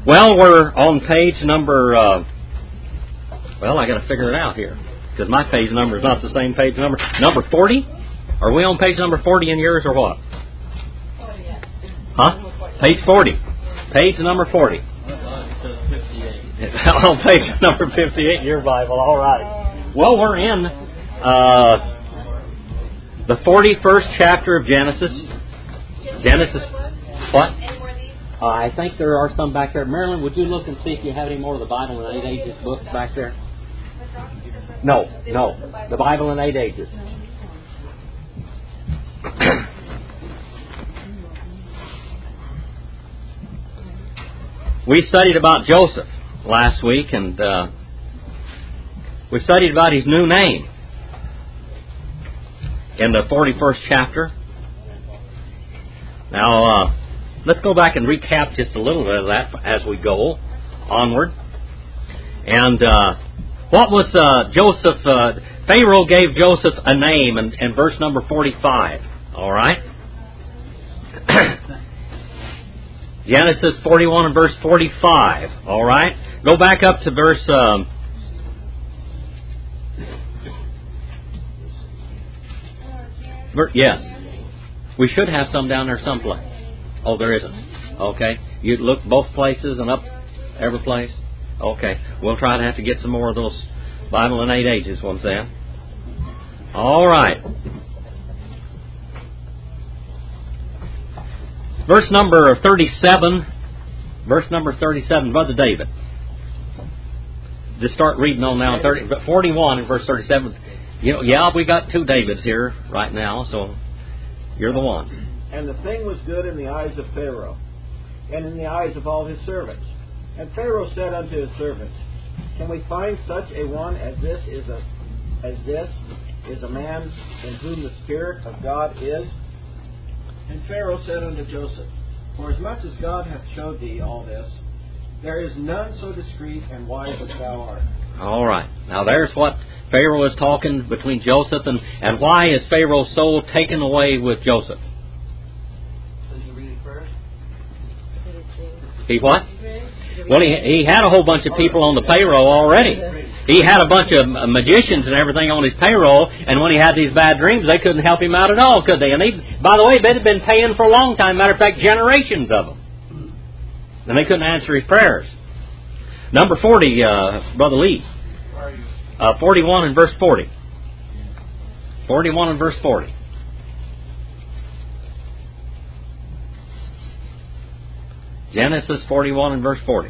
Well, we're on page number, well, I got to figure it out here, because my page number is not the same page number. Number 40? Are we on page number 40 in yours or what? Huh? Page 40. Page number 40. On page number 58 in your Bible, all right. Well, we're in the 41st chapter of Genesis. Genesis, what? I think there are some back there. Marilyn, would you look and see if you have any more of the Bible in 8 Ages books back there? No. The Bible in 8 Ages. We studied about Joseph last week, and we studied about his new name in the 41st chapter. Now, let's go back and recap just a little bit of that as we go onward. And what was Joseph? Pharaoh gave Joseph a name in verse number 45. All right? Genesis 41 and verse 45. All right? Go back up to verse... yes. We should have some down there someplace. Oh, there isn't. Okay. You look both places and up every place? Okay. We'll try to have to get some more of those Bible in 8 Ages ones then. All right. Verse number 37. Verse number 37, Brother David. Just start reading on now. 41 and verse 37. Yeah, we got two Davids here right now, so you're the one. And the thing was good in the eyes of Pharaoh, and in the eyes of all his servants. And Pharaoh said unto his servants, Can we find such a one as this is a man in whom the Spirit of God is? And Pharaoh said unto Joseph, Forasmuch as God hath showed thee all this, there is none so discreet and wise as thou art. All right. Now there's what Pharaoh is talking between Joseph and why is Pharaoh's soul taken away with Joseph? He what? Well, he had a whole bunch of people on the payroll already. He had a bunch of magicians and everything on his payroll, and when he had these bad dreams, they couldn't help him out at all, could they? And by the way, they'd been paying for a long time. Matter of fact, generations of them. And they couldn't answer his prayers. Number 40, Brother Lee. 41 and verse 40. 41 and verse 40. Genesis 41 and verse 40.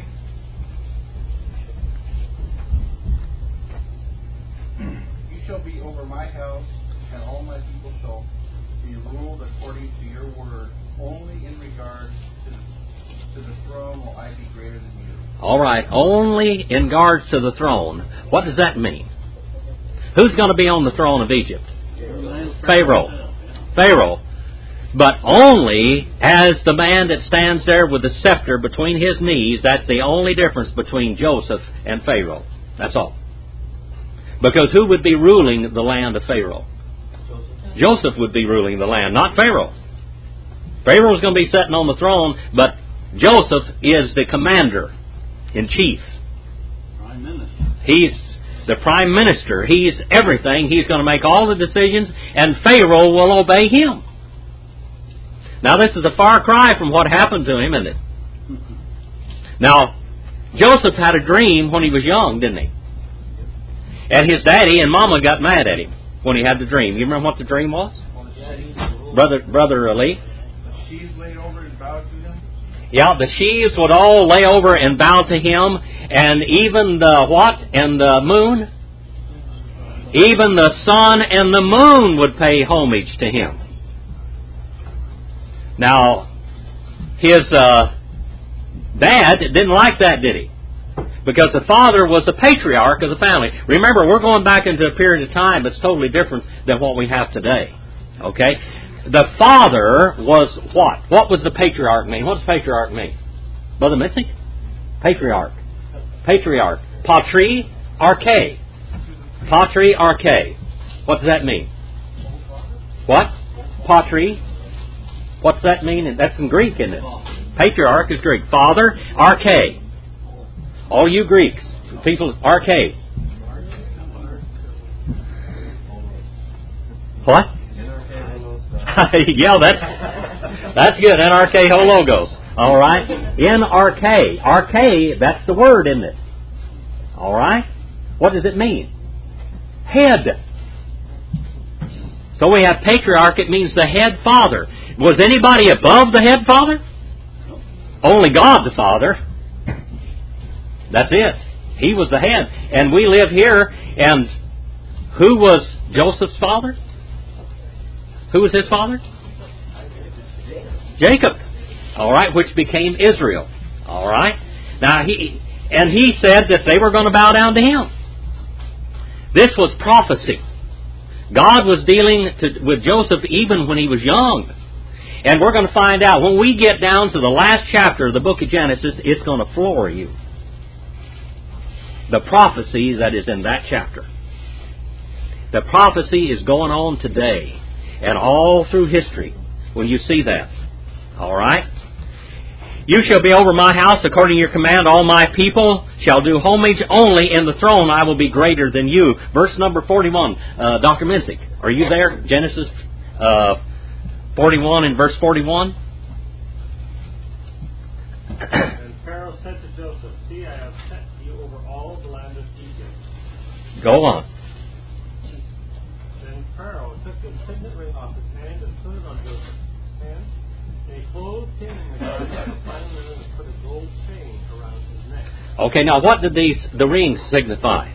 You shall be over my house, and all my people shall be ruled according to your word. Only in regards to the throne will I be greater than you. All right. Only in regards to the throne. What does that mean? Who's going to be on the throne of Egypt? Pharaoh. Pharaoh. But only as the man that stands there with the scepter between his knees. That's the only difference between Joseph and Pharaoh. That's all. Because who would be ruling the land of Pharaoh? Joseph would be ruling the land, not Pharaoh. Pharaoh's going to be sitting on the throne, but Joseph is the commander-in-chief. Prime Minister. He's the prime minister. He's everything. He's going to make all the decisions, and Pharaoh will obey him. Now, this is a far cry from what happened to him, isn't it? Now, Joseph had a dream when he was young, didn't he? And his daddy and mama got mad at him when he had the dream. You remember what the dream was? Brother Lee? The sheaves laid over and bowed to him? Yeah, the sheaves would all lay over and bow to him, and even the what? And the moon? Even the sun and the moon would pay homage to him. Now, his dad didn't like that, did he? Because the father was the patriarch of the family. Remember, we're going back into a period of time that's totally different than what we have today. Okay? The father was what? What was the patriarch mean? What does patriarch mean? Brother Mitzi? Patriarch. Patriarch. Patriarche. Patriarche. What does that mean? What? Patri. What's that mean? That's in Greek, isn't it? Patriarch is Greek. Father, arche. All you Greeks, people, arche. What? Yeah, that's good. NRK hologos. All right. NRK. Arche, that's the word, isn't it? All right. What does it mean? Head. So we have patriarch. It means the head father. Was anybody above the head father? Only God the Father. That's it. He was the head. And we live here, and who was Joseph's father? Who was his father? Jacob. All right, which became Israel. All right. Now he said that they were going to bow down to him. This was prophecy. God was dealing with Joseph even when he was young. And we're going to find out when we get down to the last chapter of the book of Genesis, it's going to floor you. The prophecy that is in that chapter. The prophecy is going on today and all through history when you see that. All right? You shall be over my house according to your command. All my people shall do homage only. In the throne I will be greater than you. Verse number 41. Dr. Minzik, are you there? Genesis 41 and verse 41. And Pharaoh said to Joseph, see, I have set you over all the land of Egypt. Go on. Then Pharaoh took the signet ring off his hand and put it on Joseph's hand. And he clothed him in the garment of fine linen and put a gold chain around his neck. Okay, now what did the rings signify?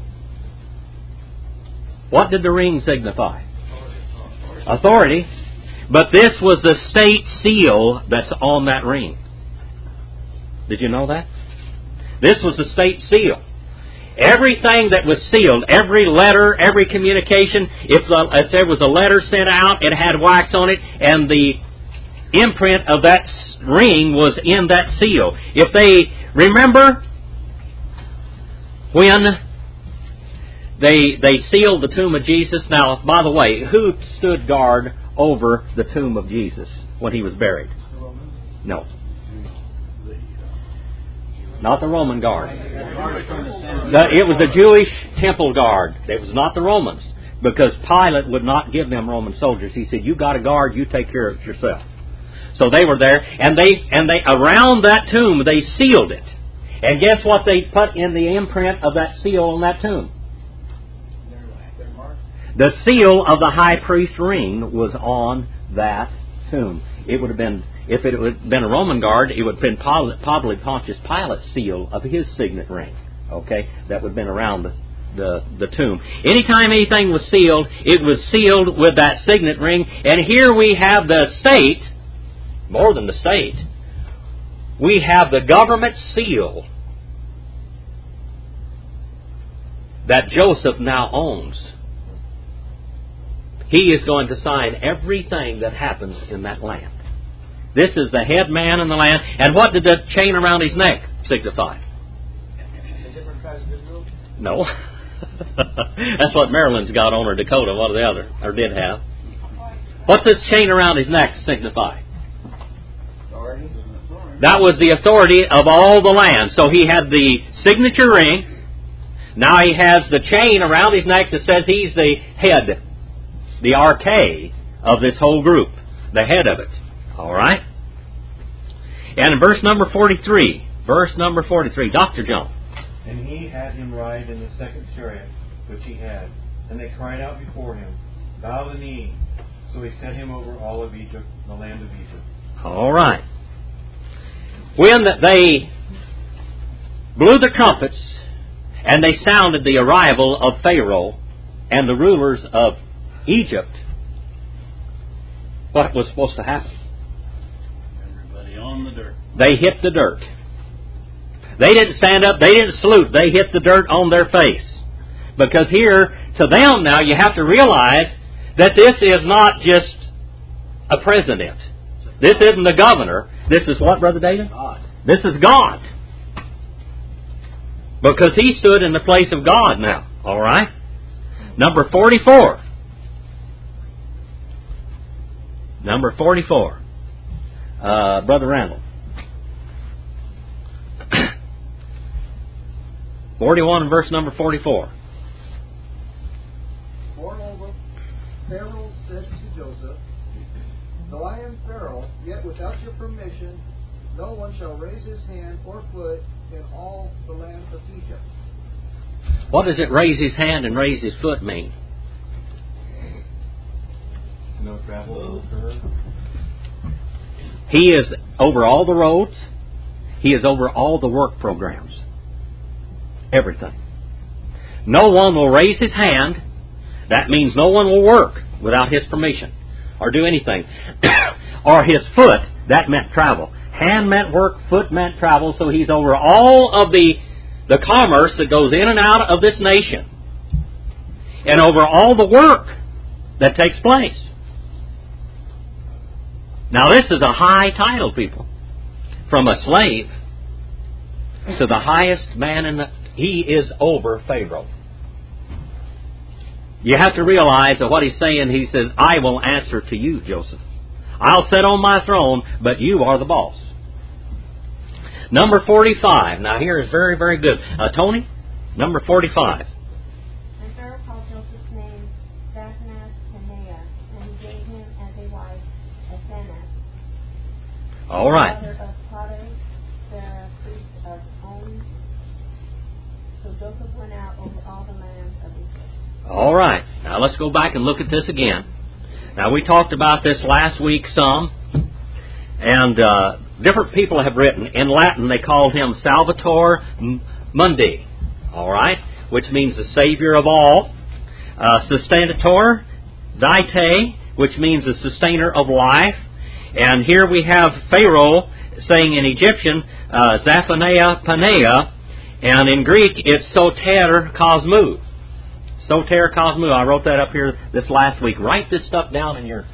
What did the ring signify? Authority. But this was the state seal that's on that ring. Did you know that? This was the state seal. Everything that was sealed, every letter, every communication, if there was a letter sent out, it had wax on it, and the imprint of that ring was in that seal. If they remember when they sealed the tomb of Jesus. Now, by the way, who stood guard over the tomb of Jesus when he was buried? No. Not the Roman guard. It was a Jewish temple guard. It was not the Romans, because Pilate would not give them Roman soldiers. He said, "You got a guard, you take care of it yourself." So they were there, and they around that tomb they sealed it. And guess what they put in the imprint of that seal on that tomb? The seal of the high priest ring was on that tomb. It would have been, if it had been a Roman guard, it would have been probably Pontius Pilate's seal of his signet ring. Okay, that would have been around the tomb. Anytime anything was sealed, it was sealed with that signet ring. And here we have the state, more than the state, we have the government seal that Joseph now owns. He is going to sign everything that happens in that land. This is the head man in the land. And what did the chain around his neck signify? No. That's what Maryland's got on, or Dakota, one or the other, or did have. What's this chain around his neck signify? That was the authority of all the land. So he had the signature ring. Now he has the chain around his neck that says he's the head, the arche of this whole group, the head of it. All right? And in verse number 43, Dr. John. And he had him ride in the second chariot which he had. And they cried out before him, bow the knee. So he set him over all of Egypt, the land of Egypt. All right. When they blew the trumpets and they sounded the arrival of Pharaoh and the rulers of Egypt, what was supposed to happen? Everybody on the dirt. They hit the dirt. They didn't stand up, they didn't salute, they hit the dirt on their face. Because here, to them now, you have to realize that this is not just a president. This isn't the governor. This is what, Brother David? God. This is God. Because he stood in the place of God now. All right? Number 44. Number 44. Brother Randall. 41 and verse number 44. Moreover, Pharaoh said to Joseph, though I am Pharaoh, yet without your permission, no one shall raise his hand or foot in all the land of Egypt. What does it raise his hand and raise his foot mean? No travel will occur. He is over all the roads. He is over all the work programs. Everything. No one will raise his hand. That means no one will work without his permission or do anything. Or his foot, that meant travel. Hand meant work, foot meant travel, so he's over all of the commerce that goes in and out of this nation. And over all the work that takes place. Now this is a high title, people. From a slave to the highest man in the... He is over Pharaoh. You have to realize that what he's saying, he says, I will answer to you, Joseph. I'll sit on my throne, but you are the boss. Number 45. Now here is very, very good. Tony, number 45. And Pharaoh called Joseph's name Zaphenath-Paneah, and he gave him as a wife Asenath, All right. daughter of Potiphar, the priest of On. So Joseph went out over all the land of Egypt. All right. Now let's go back and look at this again. Now we talked about this last week some, and different people have written. In Latin they called him Salvator Mundi, all right, which means the Savior of all. Sustentator Daite, which means the sustainer of life. And here we have Pharaoh saying in Egyptian, Zaphenath-Paneah, and in Greek it's Soter Cosmou. Soter Cosmou. I wrote that up here this last week. Write this stuff down in your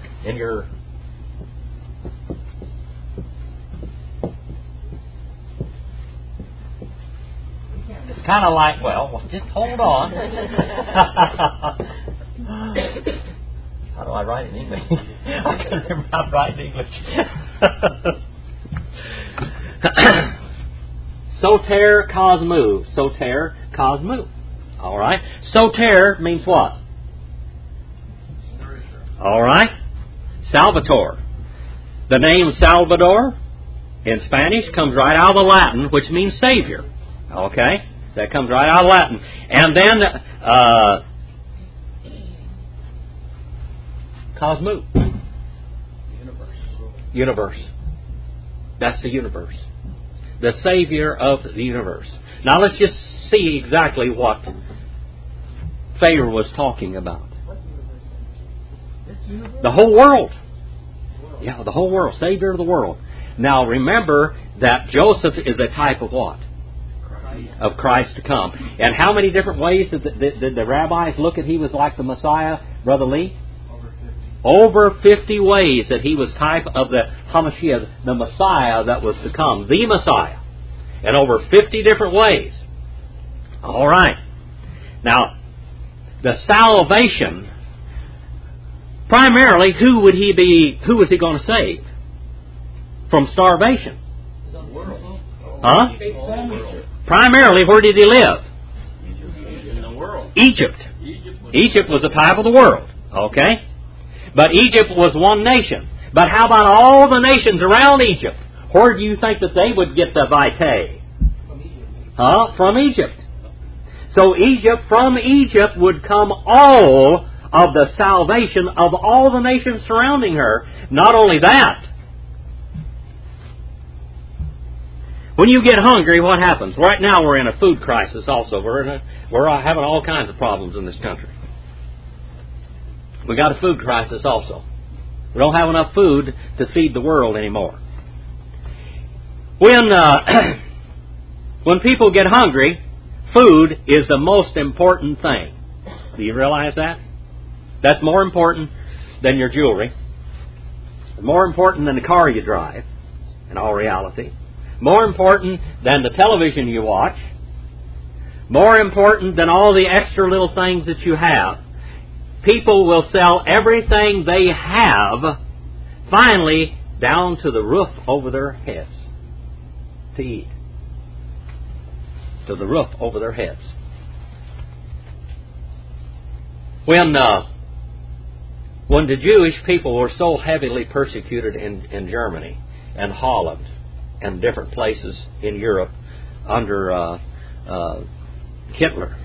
It's kind of like, well, just hold on. How do I write in English? I can't remember how to write in English. Soter Cosmou. Soter Cosmou. All right. Soter means what? All right. Salvator. The name Salvador in Spanish comes right out of the Latin, which means Savior. Okay? That comes right out of Latin. And then Cosmou. Universe. That's the universe. The Savior of the universe. Now let's just see exactly what Pharaoh was talking about. The whole world. Yeah, the whole world. Savior of the world. Now remember that Joseph is a type of what? Of Christ to come. And how many different ways did the rabbis look at he was like the Messiah, Brother Lee? Over 50 ways that he was type of the Hamashiach, the Messiah that was to come. The Messiah. And over 50 different ways. All right. Now, the salvation, primarily, who was he going to save? From starvation. Huh? Primarily, where did he live? In the world. Egypt. Egypt was a type of the world. Okay? But Egypt was one nation. But how about all the nations around Egypt? Where do you think that they would get the vitae? Huh? From Egypt. So from Egypt would come all of the salvation of all the nations surrounding her. Not only that, when you get hungry, what happens? Right now we're in a food crisis also. We're having all kinds of problems in this country. We got a food crisis also. We don't have enough food to feed the world anymore. When people get hungry, food is the most important thing. Do you realize that? That's more important than your jewelry. More important than the car you drive, in all reality. More important than the television you watch. More important than all the extra little things that you have. People will sell everything they have, finally, down to the roof over their heads to eat. to the roof over their heads. When the Jewish people were so heavily persecuted in Germany and Holland and different places in Europe under Hitler,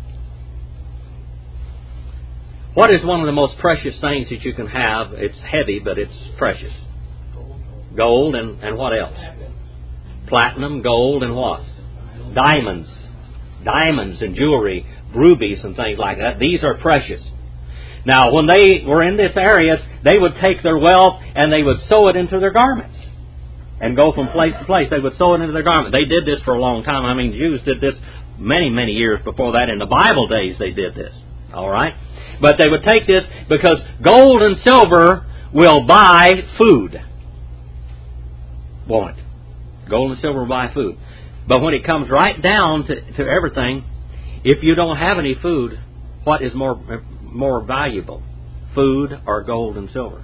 what is one of the most precious things that you can have? It's heavy, but it's precious. Gold and what else? Platinum, gold, and what? Diamonds. Diamonds and jewelry, rubies and things like that. These are precious. Now, when they were in this area, they would take their wealth and they would sew it into their garments and go from place to place. They would sew it into their garment. They did this for a long time. I mean, Jews did this many, many years before that. In the Bible days, they did this. All right? But they would take this because gold and silver will buy food. Won't it? Gold and silver will buy food. But when it comes right down to everything, if you don't have any food, what is more valuable? Food or gold and silver?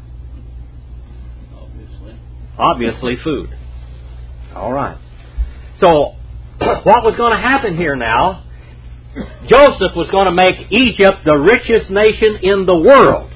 Obviously food. All right. So, what was going to happen here now? Joseph was going to make Egypt the richest nation in the world.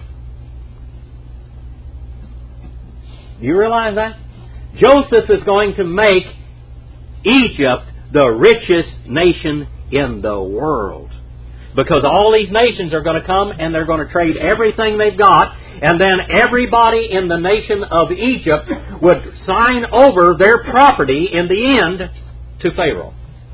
Do you realize that? Joseph is going to make Egypt the richest nation in the world. Because all these nations are going to come and they're going to trade everything they've got, and then everybody in the nation of Egypt would sign over their property in the end to Pharaoh.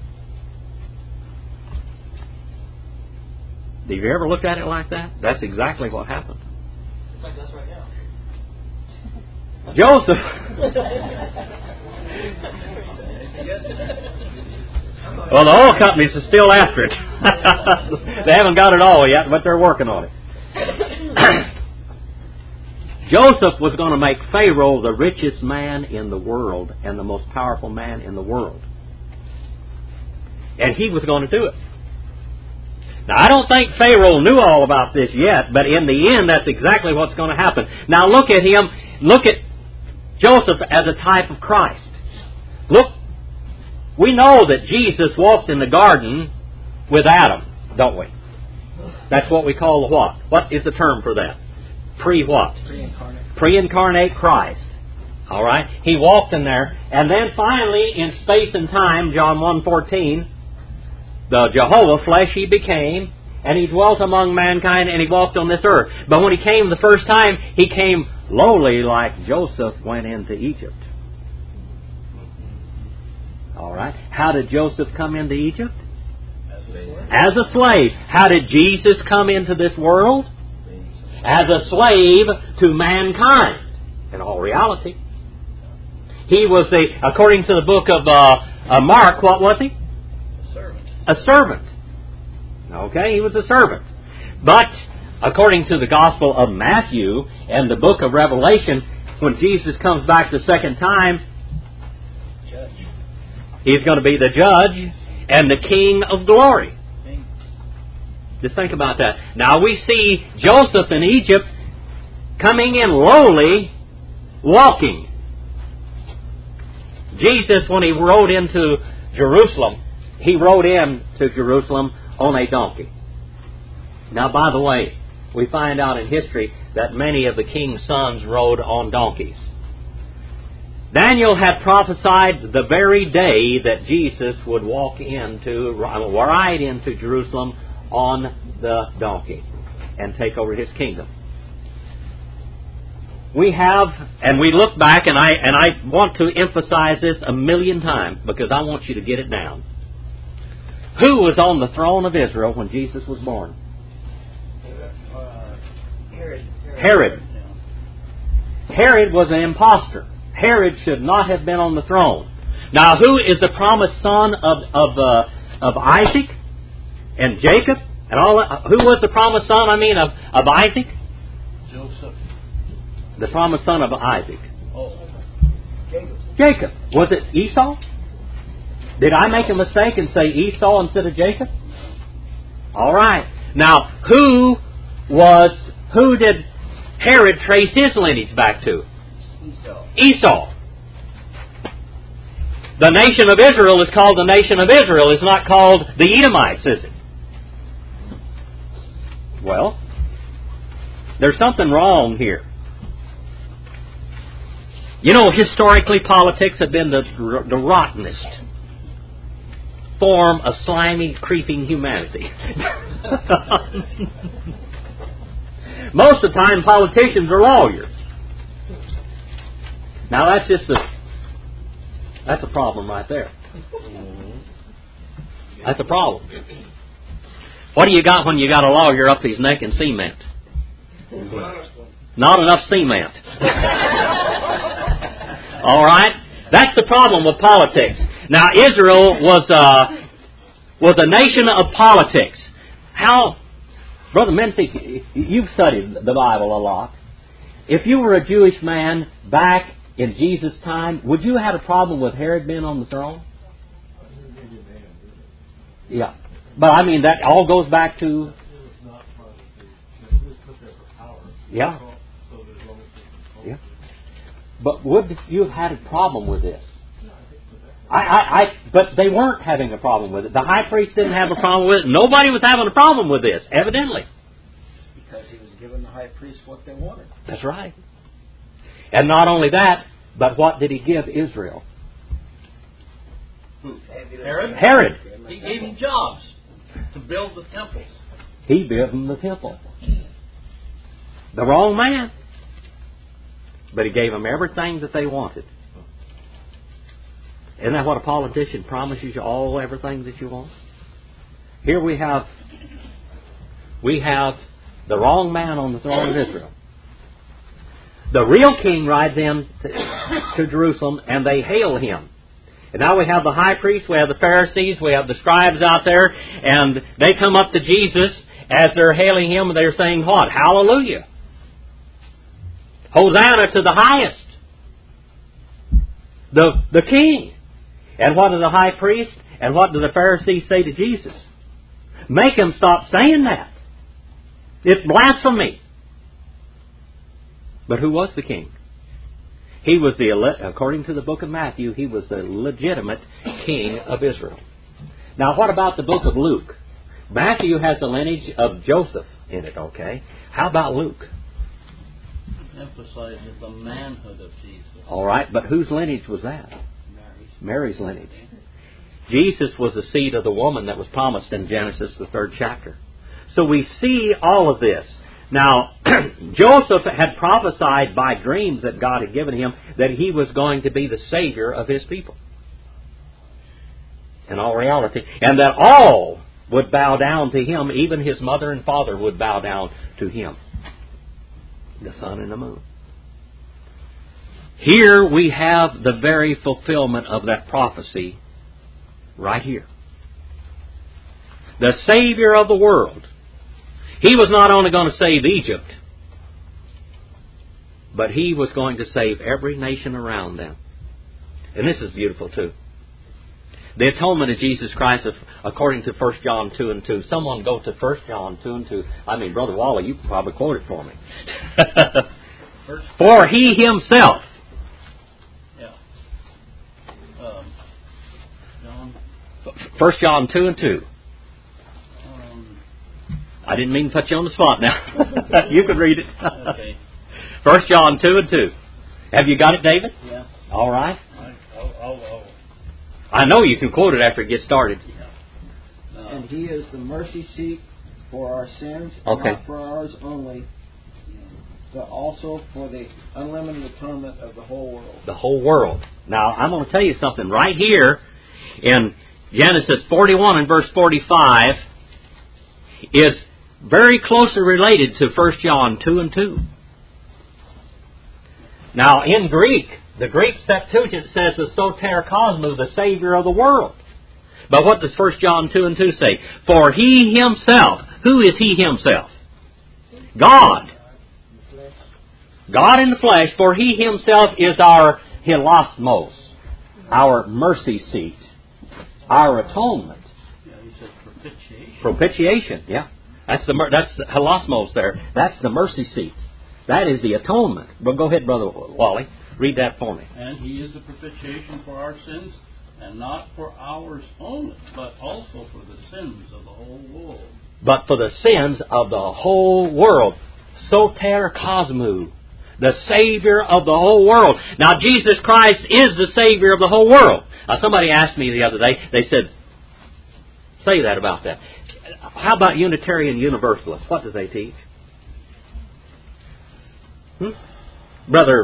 Have you ever looked at it like that? That's exactly what happened. It's like us right now. Joseph. Well, the oil companies are still after it. They haven't got it all yet, but they're working on it. Joseph was going to make Pharaoh the richest man in the world and the most powerful man in the world. And he was going to do it. Now, I don't think Pharaoh knew all about this yet, but in the end, that's exactly what's going to happen. Now, look at him. Look at Joseph as a type of Christ. Look, we know that Jesus walked in the garden with Adam, don't we? That's what we call the what? What is the term for that? Pre-what? Pre-incarnate. Pre-incarnate Christ. All right? He walked in there. And then finally, in space and time, John 1:14, the Jehovah flesh he became, and he dwelt among mankind, and he walked on this earth. But when he came the first time, he came lowly like Joseph went into Egypt. All right? How did Joseph come into Egypt? As a slave. How did Jesus come into this world? As a slave to mankind. In all reality. He was according to the book of Mark, what was he? A servant. Okay, he was a servant. But, according to the Gospel of Matthew and the book of Revelation, when Jesus comes back the second time, he's going to be the judge and the King of glory. Just think about that. Now we see Joseph in Egypt coming in lowly, walking. Jesus, when he rode into Jerusalem, he rode into Jerusalem on a donkey. Now, by the way, we find out in history that many of the king's sons rode on donkeys. Daniel had prophesied the very day that Jesus would ride into Jerusalem on the donkey and take over his kingdom. We have, and we look back, and I want to emphasize this 1,000,000 times because I want you to get it down. Who was on the throne of Israel when Jesus was born? Herod. Herod was an impostor. Herod should not have been on the throne. Now, who is the promised son of Isaac and Jacob and all that? Who was the promised son? Of Isaac. Joseph. The promised son of Isaac. Oh. Jacob. Was it Esau? Did I make a mistake and say Esau instead of Jacob? All right. Now, who did Herod trace his lineage back to? Esau. Esau. The nation of Israel is called the nation of Israel. It's not called the Edomites, is it? Well, there's something wrong here. You know, historically, politics have been the rottenest form of slimy, creeping humanity. Most of the time, politicians are lawyers. Now, that's a problem right there. That's a problem. What do you got when you got a lawyer up his neck in cement? Not enough cement. All right? That's the problem with politics. Now, Israel was a nation of politics. How, Brother Menzies, you've studied the Bible a lot. If you were a Jewish man back in Jesus' time, would you have had a problem with Herod being on the throne? Yeah. But I mean, that all goes back to... Yeah. Yeah. But would you have had a problem with this? But they weren't having a problem with it. The high priest didn't have a problem with it. Nobody was having a problem with this, evidently. Because he was giving the high priest what they wanted. That's right. And not only that, but what did he give Israel? Herod? Herod. He gave him jobs to build the temples. He built them the temple. The wrong man. But he gave them everything that they wanted. Isn't that what a politician promises you, everything that you want? Here we have the wrong man on the throne of Israel. The real king rides in to Jerusalem and they hail him. And now we have the high priest, we have the Pharisees, we have the scribes out there, and they come up to Jesus as they're hailing him and they're saying what? Hallelujah. Hosanna to the highest. The king. And what do the high priest and what do the Pharisees say to Jesus? Make him stop saying that. It's blasphemy. But who was the king? He was according to the book of Matthew, he was the legitimate king of Israel. Now what about the book of Luke? Matthew has the lineage of Joseph in it, okay? How about Luke? Emphasizes the manhood of Jesus. All right, but whose lineage was that? Mary's lineage. Jesus was the seed of the woman that was promised in Genesis, the 3rd chapter. So we see all of this. Now, Joseph had prophesied by dreams that God had given him that he was going to be the Savior of his people. In all reality. And that all would bow down to him, even his mother and father would bow down to him. The sun and the moon. Here we have the very fulfillment of that prophecy right here. The Savior of the world. He was not only going to save Egypt, but he was going to save every nation around them. And this is beautiful too. The atonement of Jesus Christ, according to 1 John 2 and 2. Someone go to 1 John 2 and 2. I mean, Brother Wally, you can probably quote it for me. For he himself. Yeah. 1 John 2 and 2. I didn't mean to put you on the spot now. You could read it. Okay. 1 John 2 and 2. Have you got it, David? Yeah. All right. I'll I know you can quote it after it gets started. Yeah. And he is the mercy seat for our sins, Okay. not for ours only, but also for the unlimited atonement of the whole world. The whole world. Now, I'm going to tell you something right here in Genesis 41 and verse 45 is very closely related to 1 John 2 and 2. Now, in Greek, the Greek Septuagint says the Soter Cosmos, the Savior of the world. But what does 1 John 2 and 2 say? For he himself, who is he himself? God. God in the flesh, for he himself is our hilasmos, our mercy seat, our atonement. Yeah, he said propitiation. Propitiation, yeah. That's hilasmos there. That's the mercy seat. That is the atonement. But go ahead, Brother Wally. Read that for me. And he is the propitiation for our sins, And not for ours only, but also for the sins of the whole world. But for the sins of the whole world. Soter Cosmu. The Savior of the whole world. Now, Jesus Christ is the Savior of the whole world. Now, somebody asked me the other day, they said, say that about that. How about Unitarian Universalists? What do they teach? Brother?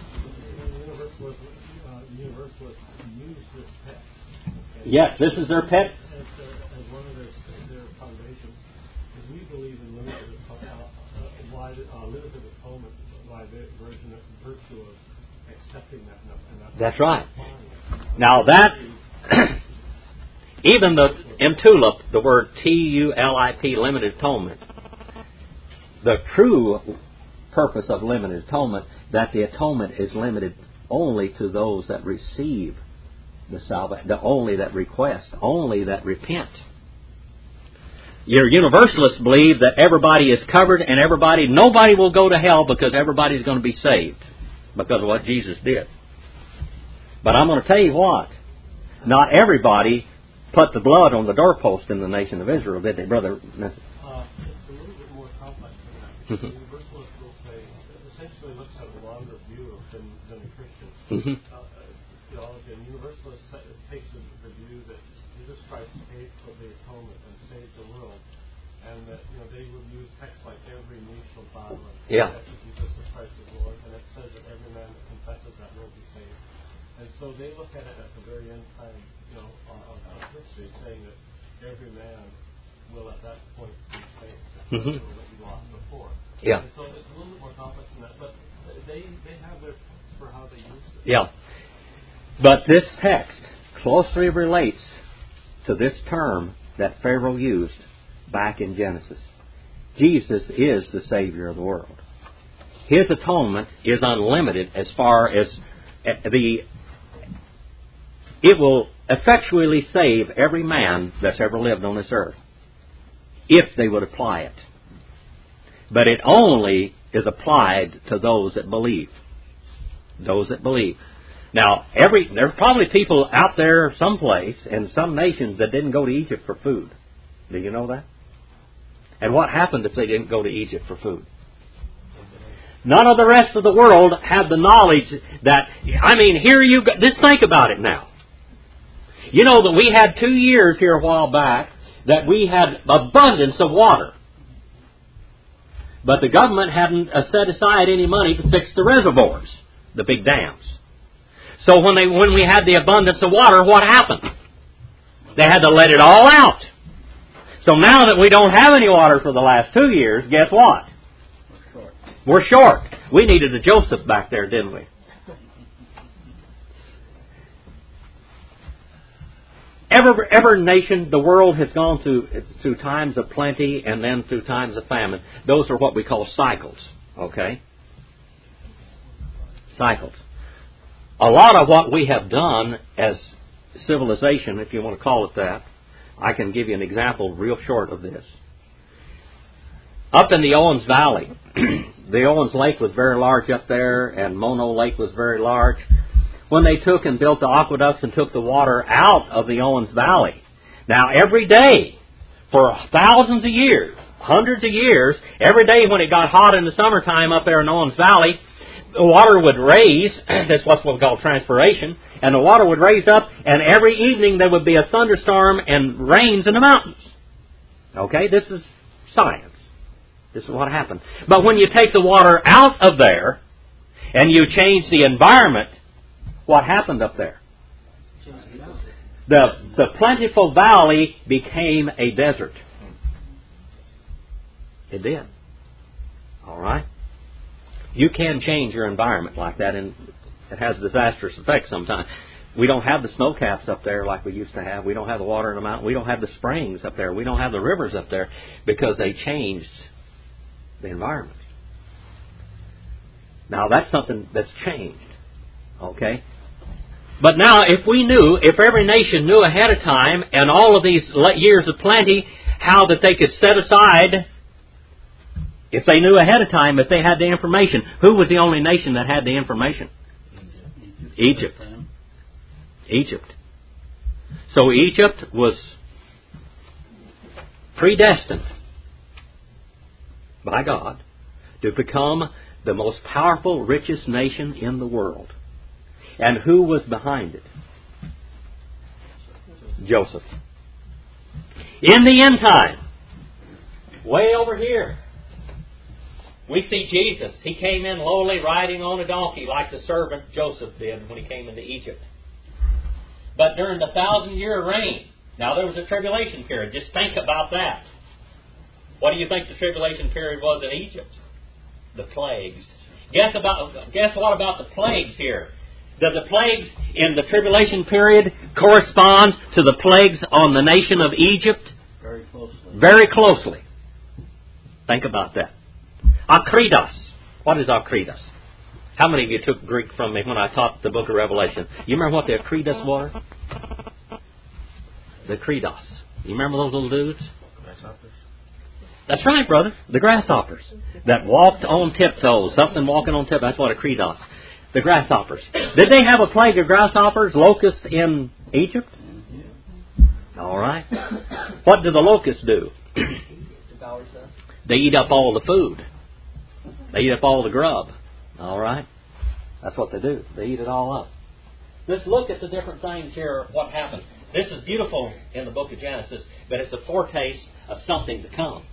Universalists use this text. Yes, this is their pet. As one of their foundations. Because we believe in limited atonement by virtue of accepting that. That's right. Now that, even in TULIP, the word TULIP, limited atonement, the true purpose of limited atonement, that the atonement is limited only to those that receive the salvation, only that request, only that repent. Your Universalists believe that everybody is covered and nobody will go to hell because everybody's going to be saved because of what Jesus did. But I'm going to tell you what, not everybody put the blood on the doorpost in the nation of Israel, did they, Brother? It's a little bit more complex than that. The Universalists will say, essentially looks at a longer view than a Christian. Theology. And Universalist takes the view that Jesus Christ paid for the atonement and saved the world, and that they would use texts like every knee shall bow and confess that Jesus Christ is Lord, and it says that every man that confesses that will be saved. And so they look at it at the very end time, of history, saying that every man will at that point be saved. That he lost before. Yeah. And so it's a little bit more complex than that, but they have their for how they use it. Yeah. But this text closely relates to this term that Pharaoh used back in Genesis. Jesus is the Savior of the world. His atonement is unlimited as far as it will effectually save every man that's ever lived on this earth, if they would apply it. But it only is applied to those that believe. Those that believe. Now, there's probably people out there someplace in some nations that didn't go to Egypt for food. Do you know that? And what happened if they didn't go to Egypt for food? None of the rest of the world had the knowledge that, here you go. Just think about it now. You know that we had 2 years here a while back that we had abundance of water. But the government hadn't set aside any money to fix the reservoirs, the big dams. So when we had the abundance of water, what happened? They had to let it all out. So now that we don't have any water for the last 2 years, guess what? We're short. We needed a Joseph back there, didn't we? Every nation, the world has gone through times of plenty and then through times of famine. Those are what we call cycles. Okay? Cycles. A lot of what we have done as civilization, if you want to call it that, I can give you an example real short of this. Up in the Owens Valley, the Owens Lake was very large up there, and Mono Lake was very large. When they took and built the aqueducts and took the water out of the Owens Valley, now every day, for thousands of years, hundreds of years, every day when it got hot in the summertime up there in Owens Valley, the water would raise. That's what we call transpiration. And the water would raise up, and every evening there would be a thunderstorm and rains in the mountains. Okay, this is science. This is what happened. But when you take the water out of there, and you change the environment, what happened up there? The plentiful valley became a desert. It did. All right? You can change your environment like that, and it has disastrous effects sometimes. We don't have the snow caps up there like we used to have. We don't have the water in the mountain. We don't have the springs up there. We don't have the rivers up there because they changed the environment. Now, that's something that's changed. Okay? But now, if every nation knew ahead of time, and all of these years of plenty, how that they could set aside, if they knew ahead of time, if they had the information. Who was the only nation that had the information? Egypt. So Egypt was predestined by God to become the most powerful, richest nation in the world. And who was behind it? Joseph. In the end time, way over here, we see Jesus. He came in lowly, riding on a donkey like the servant Joseph did when he came into Egypt. But during the 1,000-year reign, now there was a tribulation period. Just think about that. What do you think the tribulation period was in Egypt? The plagues. Guess what about the plagues here? Do the plagues in the tribulation period correspond to the plagues on the nation of Egypt? Very closely. Very closely. Think about that. Akritos. What is Akritos? How many of you took Greek from me when I taught the book of Revelation? You remember what the Akritos were? The Akritos. You remember those little dudes? Grasshoppers. That's right, brother. The grasshoppers that walked on tiptoes. Something walking on tiptoes. That's what Akritos. The grasshoppers. Did they have a plague of grasshoppers, locusts in Egypt? All right. What do the locusts do? They eat up all the food. They eat up all the grub. All right. That's what they do. They eat it all up. Let's look at the different things here. What happened? This is beautiful in the book of Genesis, but it's a foretaste of something to come.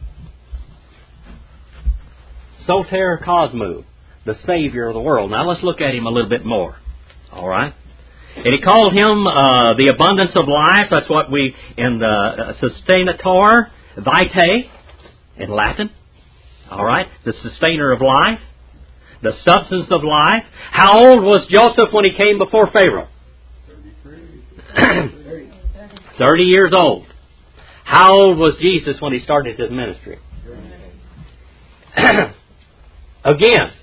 Soter Cosmu, the Savior of the world. Now let's look at him a little bit more. All right. And he called him the abundance of life. That's what we, in the sustainator vitae, in Latin. All right. The sustainer of life. The substance of life. How old was Joseph when he came before Pharaoh? 30 years old. How old was Jesus when he started his ministry? Again,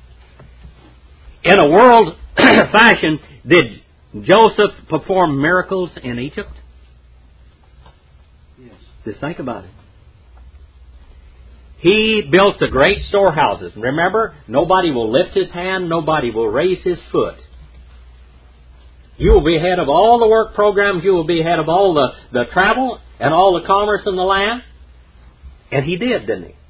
in a world fashion, did Joseph perform miracles in Egypt? Yes. Just think about it. He built the great storehouses. Remember, nobody will lift his hand, nobody will raise his foot. You will be ahead of all the work programs, you will be ahead of all the travel and all the commerce in the land. And he did, didn't he?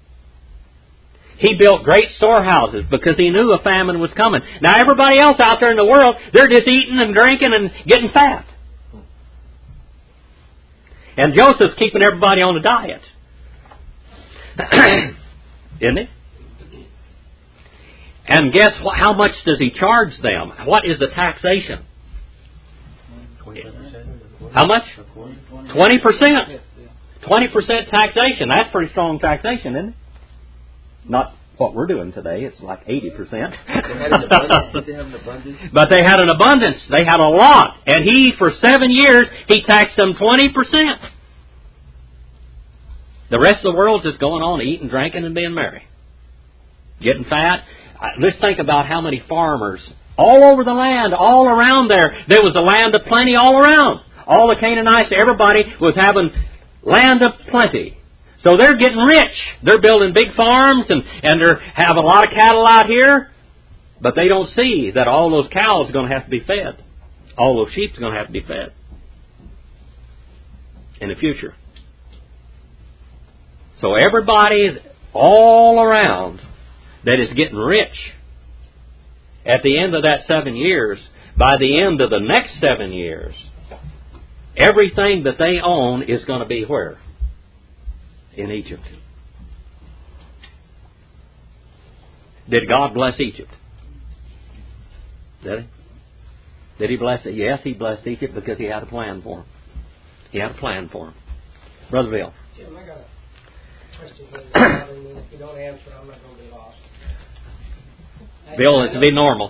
He built great storehouses because he knew a famine was coming. Now everybody else out there in the world, they're just eating and drinking and getting fat. And Joseph's keeping everybody on a diet. Isn't he? And guess what? How much does he charge them? What is the taxation? 25%. How much? 20%. 20% taxation. That's pretty strong taxation, isn't it? Not what we're doing today. It's like 80%. Did they have an abundance? But they had an abundance. They had a lot. And he, for 7 years, he taxed them 20%. The rest of the world's just going on eating, drinking, and being merry. Getting fat. Let's think about how many farmers all over the land, all around there. There was a land of plenty all around. All the Canaanites, everybody was having land of plenty. So they're getting rich. They're building big farms and they have a lot of cattle out here. But they don't see that all those cows are going to have to be fed. All those sheep are going to have to be fed in the future. So everybody all around that is getting rich, at the end of that 7 years, by the end of the next 7 years, everything that they own is going to be where? In Egypt. Did God bless Egypt? Did He? Did He bless it? Yes, He blessed Egypt because He had a plan for them. He had a plan for them. Brother Bill. Jim, I got a question here. If you don't answer, I'm not going to be lost. Bill, it can be normal.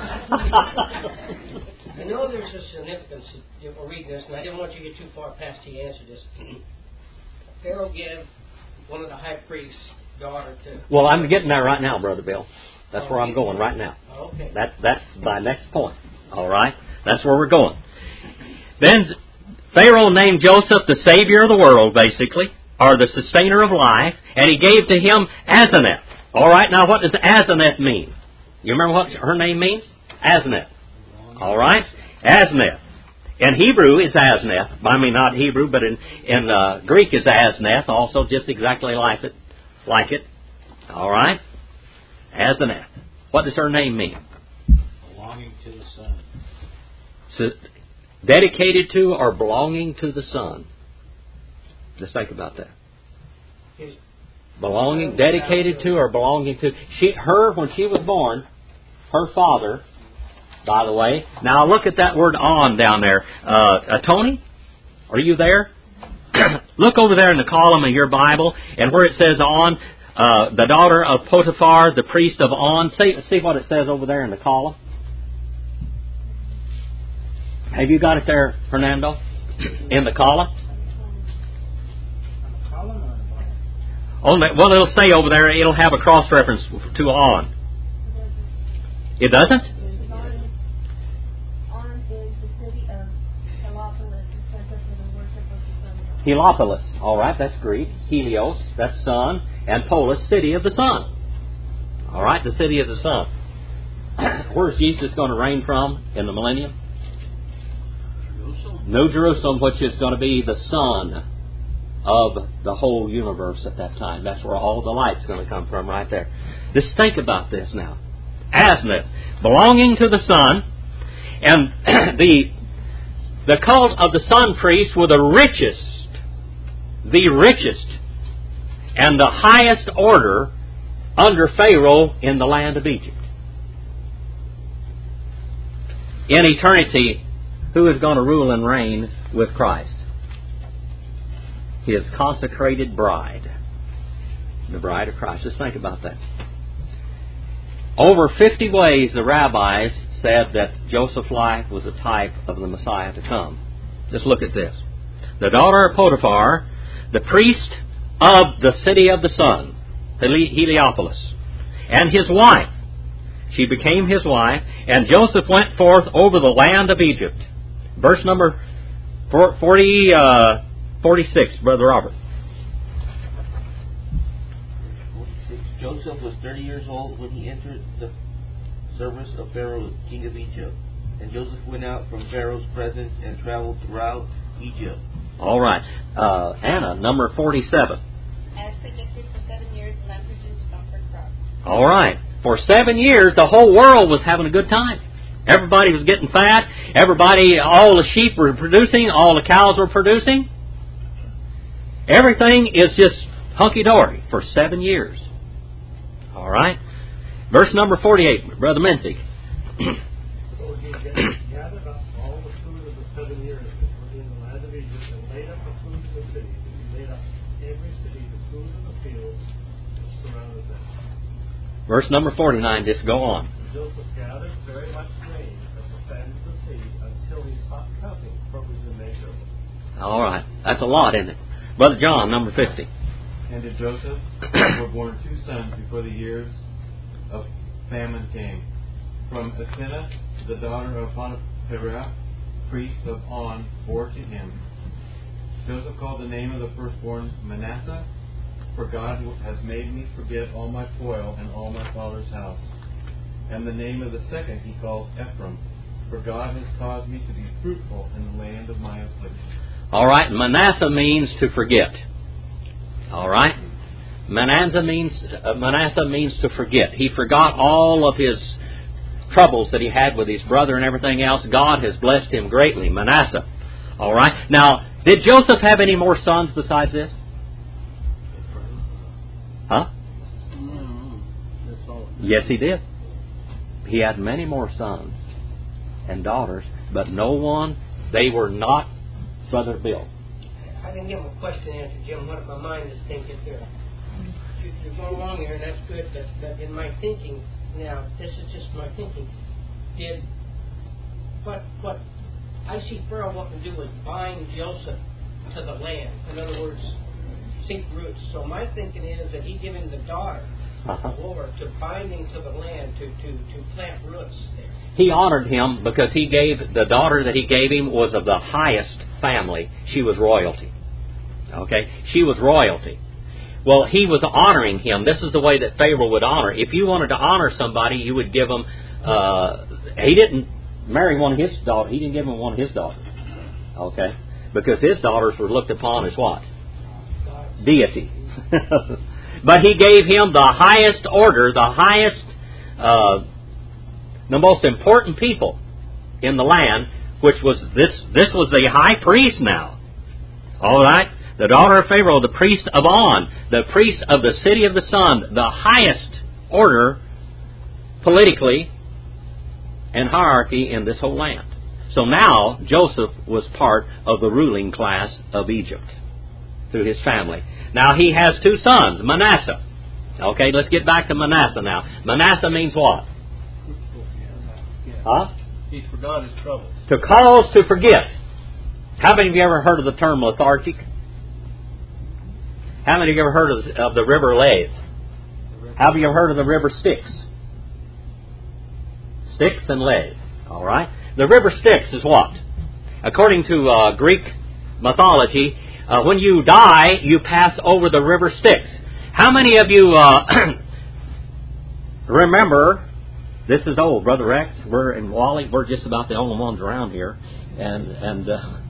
I know there's a significance if we're reading this, and I didn't want you to get too far past the answer to this. Pharaoh gave one of the high priest's daughter to... Well, I'm getting there right now, Brother Bill. That's where I'm going right now. Okay. That's my next point. All right? That's where we're going. Then Pharaoh named Joseph the Savior of the world, basically, or the sustainer of life, and he gave to him Asenath. All right? Now, what does Asenath mean? You remember what her name means? Asenath. All right? Asenath. In Hebrew is Asneth. I mean, not Hebrew, but in Greek is Asneth, also just exactly like it. All right? Asneth. What does her name mean? Belonging to the Son. So, dedicated to or belonging to the Son. Just think about that. Belonging, dedicated to or belonging to. When she was born, her father, by the way. Now look at that word on down there. Tony, are you there? Look over there in the column of your Bible, and where it says on, the daughter of Potiphar, the priest of On. See what it says over there in the column. Have you got it there, Fernando? In the column? Well, it'll say over there, it'll have a cross-reference to On. It doesn't? On is the city of Heliopolis, the center for the worship of the sun god. Heliopolis. All right, that's Greek. Helios, that's sun. And Polis, city of the sun. All right, the city of the sun. Where's Jesus going to reign from in the millennium? Jerusalem. New Jerusalem, which is going to be the sun of the whole universe at that time. That's where all the light's going to come from, right there. Just think about this now. Asneth, belonging to the sun, and the cult of the sun priests were the richest, and the highest order under Pharaoh in the land of Egypt. In eternity, who is going to rule and reign with Christ? His consecrated bride. The bride of Christ. Just think about that. Over 50 ways the rabbis said that Joseph's life was a type of the Messiah to come. Just look at this. The daughter of Potiphar, the priest of the city of the sun, Heliopolis, and his wife. She became his wife, and Joseph went forth over the land of Egypt. Verse number 46, Brother Robert. 46. Joseph was 30 years old when he entered the service of Pharaoh, king of Egypt. And Joseph went out from Pharaoh's presence and traveled throughout Egypt. All right. Anna, number 47. As predicted, for 7 years, the land produced a bumper crop. All right. For 7 years, the whole world was having a good time. Everybody was getting fat. All the sheep were producing. All the cows were producing. Everything is just hunky-dory for 7 years. All right. Verse number 48, Brother Menzies. So he gathered up all the food of the 7 years that were in the land of Egypt and laid up the food of the city. He laid up every city, the food of the fields that surrounded them. Verse number 49, just go on. Joseph gathered very much grain as the sand of the sea until he stopped counting, for it was immeasurable. All right. That's a lot, isn't it? Brother John, number 50. And to Joseph were born 2 sons before the years of famine came. From Asenath, the daughter of Potiphar, priest of On, bore to him. Joseph called the name of the firstborn Manasseh, for God has made me forget all my toil and all my father's house. And the name of the second he called Ephraim, for God has caused me to be fruitful in the land of my affliction. All right, Manasseh means to forget. All right? Manasseh means to forget. He forgot all of his troubles that he had with his brother and everything else. God has blessed him greatly. Manasseh. All right? Now, did Joseph have any more sons besides this? Huh? Yes, he did. He had many more sons and daughters, but no one, they were not Brother Bill. I didn't give him a question answer, Jim. What my mind is thinking here? You're going along here, and that's good, but in my thinking, now, this is just my thinking, what I see Pharaoh wanting to do is bind Joseph to the land. In other words, seek roots. So my thinking is that he gave him the daughter, the Lord, to bind him to the land, to plant roots there. He honored him because the daughter that he gave him was of the highest family. She was royalty. Okay? She was royalty. Well, he was honoring him. This is the way that Pharaoh would honor. If you wanted to honor somebody, you would give him... he didn't marry one of his daughters. He didn't give him one of his daughters. Okay? Because his daughters were looked upon as what? Deity. But he gave him the highest order, the highest, the most important people in the land, which was this was the high priest now. All right? The daughter of Pharaoh, the priest of On, the priest of the city of the sun, the highest order politically and hierarchy in this whole land. So now Joseph was part of the ruling class of Egypt through his family. Now he has two sons, Manasseh. Okay, let's get back to Manasseh now. Manasseh means what? Huh? He forgot his troubles. To cause to forget. How many of you ever heard of the term lethargic? How many of you ever heard of the river Lathe? Have you ever heard of the river Styx? Styx and Lathe. All right. The river Styx is what? According to Greek mythology, when you die, you pass over the river Styx. How many of you remember? This is old, Brother Rex. We're in Wally. We're just about the only ones around here, and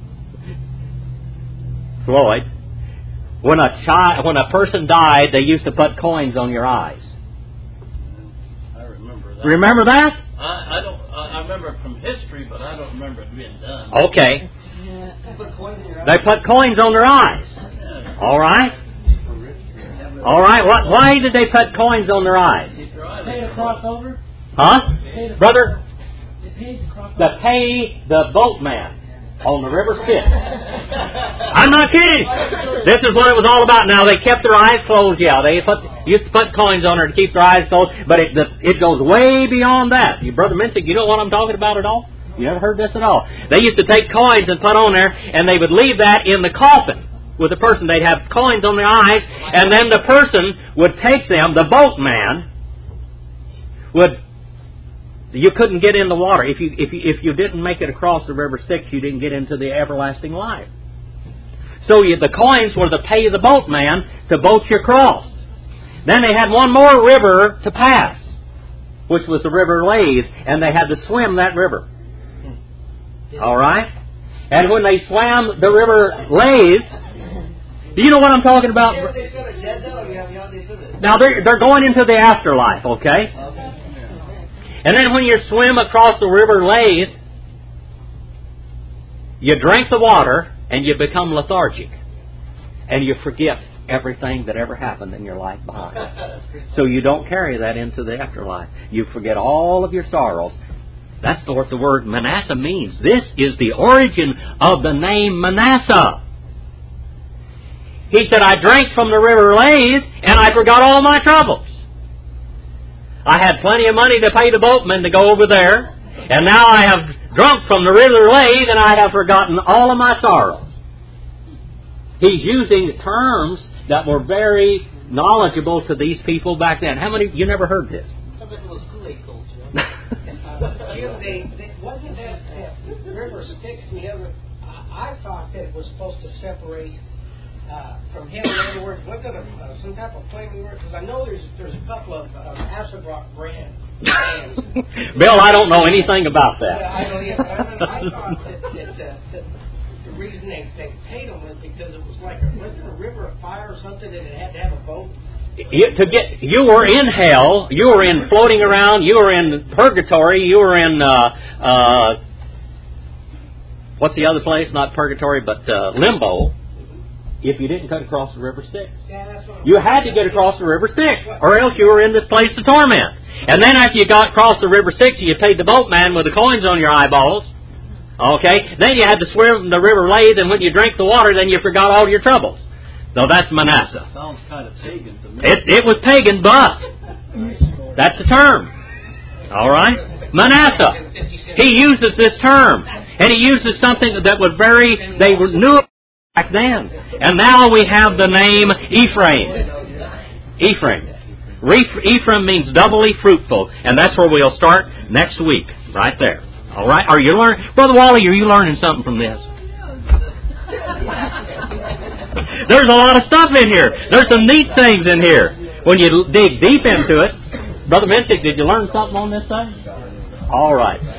Floyd. When a person died, they used to put coins on your eyes. I remember that. Remember that? I remember it from history, but I don't remember it being done. Okay. They put coins on their eyes. All right. All right. Why did they put coins on their eyes? Pay to cross over? Huh? Brother? To pay the boatman on the river Styx. I'm not kidding. This is what it was all about. Now, they kept their eyes closed. Yeah, they used to put coins on her to keep their eyes closed, but it goes way beyond that. You, Brother Minsick, you know what I'm talking about at all? You never heard this at all? They used to take coins and put on there, and they would leave that in the coffin with the person. They'd have coins on their eyes, and then the person would take them, the boatman would... You couldn't get in the water. If you didn't make it across the river Styx, you didn't get into the everlasting life. So the coins were to pay the boatman to boat you across. Then they had one more river to pass, which was the river Lathe, and they had to swim that river. All right? And when they swam the river Lathe, do you know what I'm talking about? Now they're going into the afterlife, okay? And then when you swim across the river Lathe, you drink the water and you become lethargic. And you forget everything that ever happened in your life behind. So you don't carry that into the afterlife. You forget all of your sorrows. That's what the word Manasseh means. This is the origin of the name Manasseh. He said, I drank from the river Lathe and I forgot all my troubles. I had plenty of money to pay the boatman to go over there, and now I have drunk from the river Lathe, and I have forgotten all of my sorrows. He's using terms that were very knowledgeable to these people back then. How many? You never heard this? Some of it was Kool-Aid culture. Wasn't that river Styx the other? I thought that it was supposed to separate from him. In other words, was it some type of flaming word? Because I know there's a couple of acid rock brands. Bill, I don't know anything about that. Yeah, I know. Yeah, but I thought that the reason they paid them was because it was like wasn't it a river of fire or something, and it had to have a boat. You were in hell. You were in floating around. You were in purgatory. You were in what's the other place? Not purgatory, but limbo. If you didn't cut across the river Styx. You had to get across the river Styx, or else you were in this place of torment. And then after you got across the river Styx, you paid the boatman with the coins on your eyeballs. Okay? Then you had to swim the river Lathe, and when you drank the water, then you forgot all your troubles. So that's Manasseh. Sounds kind of pagan to me. It was pagan, but that's the term. All right? Manasseh. He uses this term. And he uses something that was they knew back then. And now we have the name Ephraim. Ephraim. Ephraim means doubly fruitful. And that's where we'll start next week. Right there. All right? Are you learning? Brother Wally, are you learning something from this? There's a lot of stuff in here. There's some neat things in here. When you dig deep into it. Brother Minsick, did you learn something on this thing? All right.